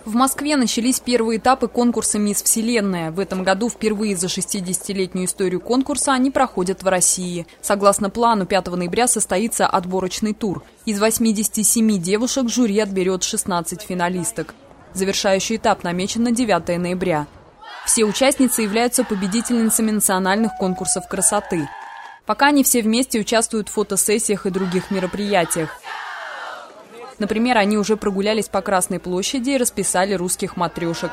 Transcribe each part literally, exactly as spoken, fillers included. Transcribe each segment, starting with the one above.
В Москве начались первые этапы конкурса «Мисс Вселенная». В этом году впервые за шестидесятилетнюю историю конкурса они проходят в России. Согласно плану, пятого ноября состоится отборочный тур. Из восьмидесяти семи девушек жюри отберет шестнадцать финалисток. Завершающий этап намечен на девятое ноября. Все участницы являются победительницами национальных конкурсов красоты. Пока они все вместе участвуют в фотосессиях и других мероприятиях. Например, они уже прогулялись по Красной площади и расписали русских матрешек.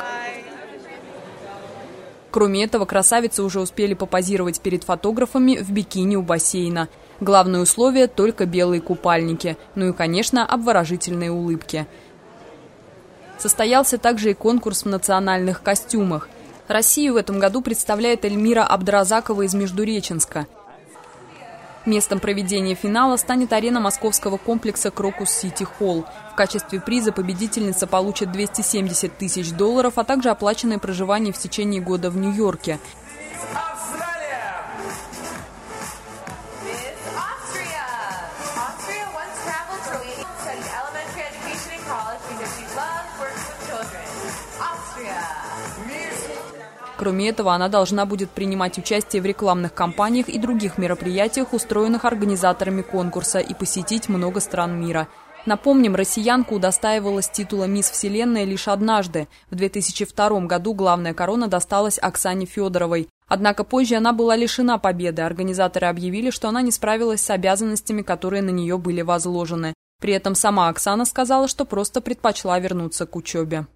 Кроме этого, красавицы уже успели попозировать перед фотографами в бикини у бассейна. Главное условие – только белые купальники. Ну и, конечно, обворожительные улыбки. Состоялся также и конкурс в национальных костюмах. Россию в этом году представляет Эльмира Абдразакова из Междуреченска. Местом проведения финала станет арена московского комплекса «Крокус Сити Холл». В качестве приза победительница получит двести семьдесят тысяч долларов, а также оплаченное проживание в течение года в Нью-Йорке. Кроме этого, она должна будет принимать участие в рекламных кампаниях и других мероприятиях, устроенных организаторами конкурса, и посетить много стран мира. Напомним, россиянка удостаивалась титула «Мисс Вселенная» лишь однажды. В две тысячи втором году главная корона досталась Оксане Федоровой. Однако позже она была лишена победы. Организаторы объявили, что она не справилась с обязанностями, которые на нее были возложены. При этом сама Оксана сказала, что просто предпочла вернуться к учебе.